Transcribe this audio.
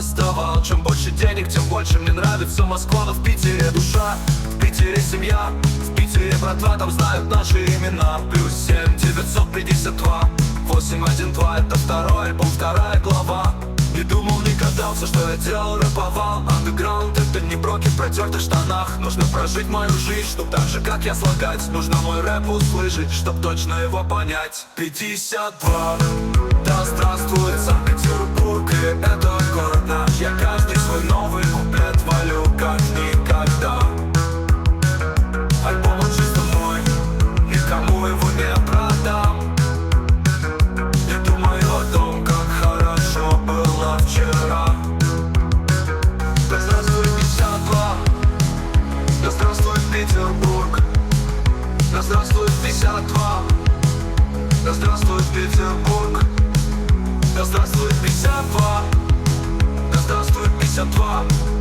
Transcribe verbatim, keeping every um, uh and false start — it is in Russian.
доставал. Чем больше денег, тем больше мне нравится Москва. Но в Питере душа, в Питере семья, в Питере братва, там знают наши имена. Плюс семь девятьсот пятьдесят два восемь один два, это второй альбом, вторая глава. Не думал никогда, все, что я делал, рэповал. Андеграунд — это не броки в протертых штанах. Нужно прожить мою жизнь, чтоб так же, как я, слагать. Нужно мой рэп услышать, чтоб точно его понять. Пятьдесят два, да здравствует Санкт-Петербург, и это город наш. Я каждый свой новый куплет валю, как никогда. Альбом он чисто мой, никому его не продам. Не думаю о том, как хорошо было вчера. Да здравствует пятьдесят два, да здравствует Петербург, да здравствует пятьдесят два, да здравствует Петербург, да здравствует пятьдесят два, да здравствует пятьдесят два.